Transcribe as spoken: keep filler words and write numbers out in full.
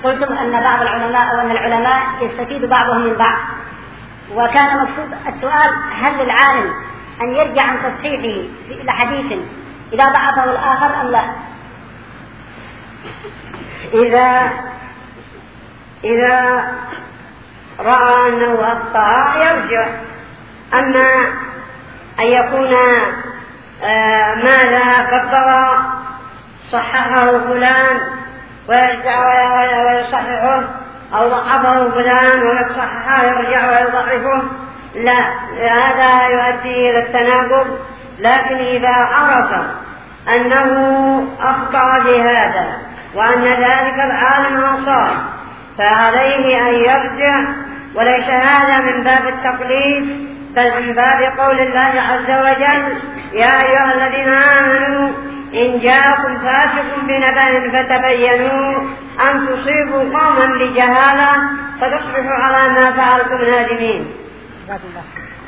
قلتم أن بعض العلماء أو أن العلماء يستفيد بعضهم من بعض، وكان مقصود السؤال هل للعالم أن يرجع عن تصحيحه إلى حديث إذا ضعفه الآخر أم لا؟ إذا إذا رأى أنه أخطأ يرجع. أما أن يكون آه ماذا قدر صححه فلان ويرجع ويصححه، أو ضعفه فلان ويصححه يرجع ويضعفه، لا، هذا يؤدي إلى التناقض. لكن إذا عرف أنه أخطأ في هذا وأن ذلك العالم أصاب فعليه أن يرجع، وليس هذا من باب التقليد بل من باب قول الله عز وجل: يا أيها الذين آمنوا إن جاءكم فاسق بنبأ فتبينوا أن تصيبوا قوما بجهالة فتصبحوا على ما فعلتم نادمين.